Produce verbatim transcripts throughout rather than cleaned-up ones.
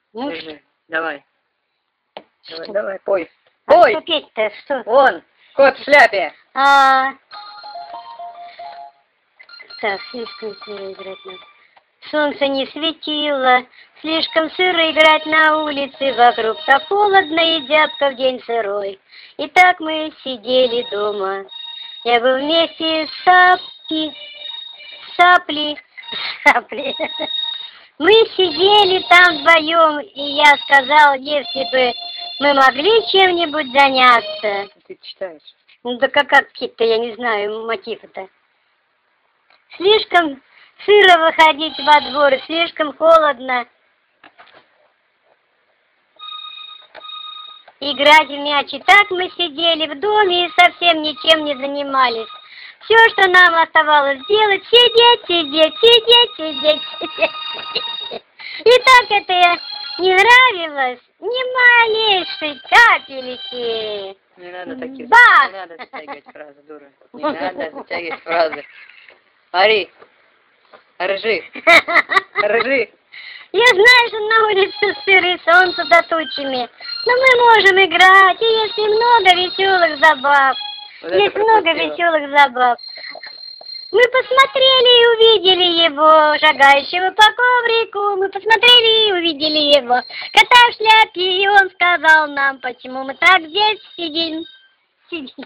Ну, Держи. Давай. Давай, что? давай, пой. А Пой! что петь-то? Что? Вон, кот в шляпе. А... Так, слишком сыро играть надо. Солнце не светило, слишком сыро играть на улице, вокруг так холодно и зябко в день сырой. И так мы сидели дома. Я был вместе с Сапки, Сапли, Сапли. Мы сидели там вдвоем, и я сказал, если бы мы могли чем-нибудь заняться. Ты читаешь. Ну да как, как петь-то, я не знаю, мотив-то. Слишком сыро выходить во двор, слишком холодно. Играть в мяч. И так мы сидели в доме и совсем ничем не занимались. Все, что нам оставалось делать, сидеть, сидеть, сидеть, сидеть, сидеть. И так это не нравилось ни малейшей капельки. Не надо таких. Ба! Не надо затягивать фразы, дура. Не надо затягивать фразы. Ори. Ржи. Ржи. Я знаю, что на улице сыро и солнце за тучами, но мы можем играть, и есть много веселых забав. Вот Есть много веселых забав. Мы посмотрели и увидели его, шагающего по коврику. Мы посмотрели и увидели его, кота в шляпе, и он сказал нам, почему мы так здесь сидим. Сидим.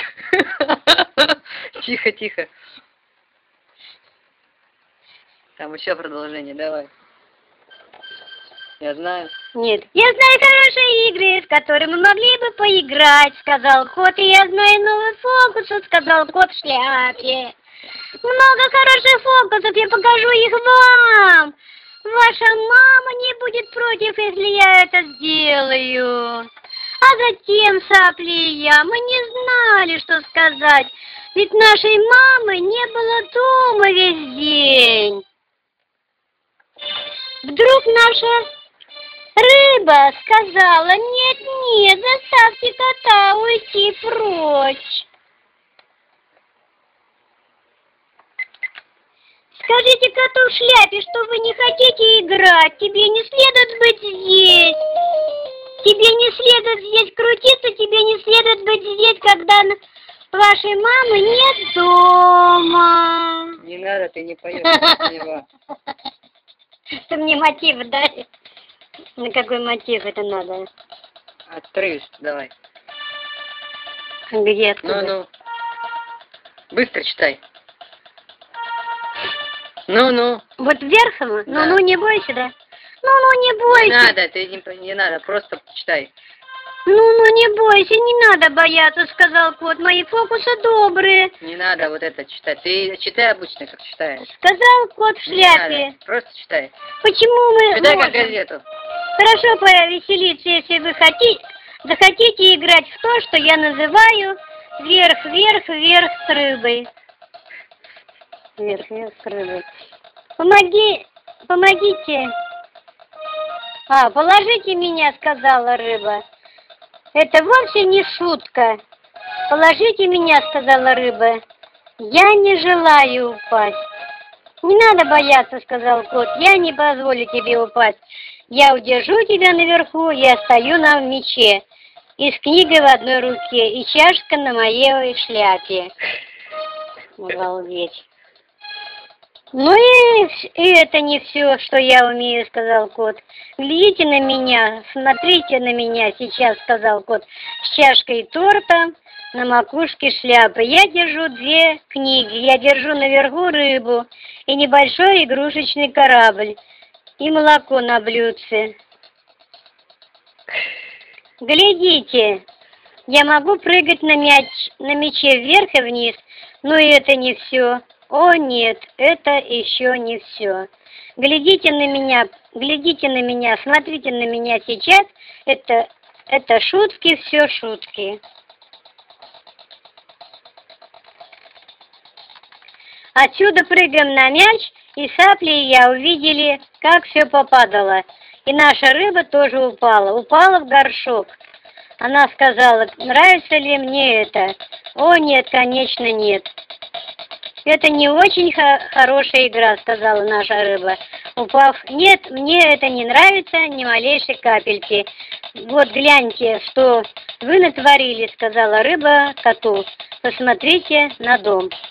Тихо, тихо. Там еще продолжение, давай. Я знаю. Нет. Я знаю хорошие игры, в которые мы могли бы поиграть, сказал кот. И я знаю новый фокус, сказал кот в шляпе. Много хороших фокусов, я покажу их вам. Ваша мама не будет против, если я это сделаю. А затем, Сапли и я, мы не знали, что сказать, ведь нашей мамы не было дома весь день. Вдруг наша рыба сказала: нет, нет, заставьте кота уйти прочь. Скажите коту в шляпе, что вы не хотите играть, тебе не следует быть здесь. Тебе не следует здесь крутиться, тебе не следует быть здесь, когда вашей мамы нет дома. Не надо, ты не поешь. Что мне мотив дали? На какой мотив это надо? Отрыв, давай. Где, откуда? Ну-ну. Быстро читай. Ну-ну. Вот вверхом? Да. Ну-ну, не бойся, да? Ну-ну, не бойся. Не надо, ты не, не надо, просто читай. Ну-ну, не бойся, не надо бояться, сказал кот. Мои фокусы добрые. Не надо вот это читать. Ты читай обычно, как читаешь. Сказал кот в Не шляпе. надо, просто читай. Почему мы Читай можем как газету. хорошо повеселиться, если вы хотите, захотите играть в то, что я называю вверх-вверх-вверх с рыбой. Вверх-вверх с рыбой. Помоги, помогите. А, положите меня, сказала рыба. Это вовсе не шутка. Положите меня, сказала рыба. Я не желаю упасть. Не надо бояться, сказал кот. Я не позволю тебе упасть. Я удержу тебя наверху и остаю на мече. И с книгой в одной руке, и чашка на моей шляпе. Обалдеть. Ну и, и это не все, что я умею, сказал кот. Глядите на меня, смотрите на меня сейчас, сказал кот, с чашкой торта на макушке шляпы. Я держу две книги, я держу наверху рыбу и небольшой игрушечный корабль, и молоко на блюдце. Глядите, я могу прыгать на мяч, на мяче вверх и вниз, но это не все. О нет, это еще не все. Глядите на меня, глядите на меня, смотрите на меня сейчас. Это, это шутки, все шутки. Отсюда прыгаем на мяч, и Сапли и я увидели, как все попадало. И наша рыба тоже упала, упала в горшок. Она сказала: нравится ли мне это? О нет, конечно нет. Это не очень х- хорошая игра, сказала наша рыба. упав. Нет, мне это не нравится ни малейшей капельки. Вот гляньте, что вы натворили, сказала рыба коту. Посмотрите на дом.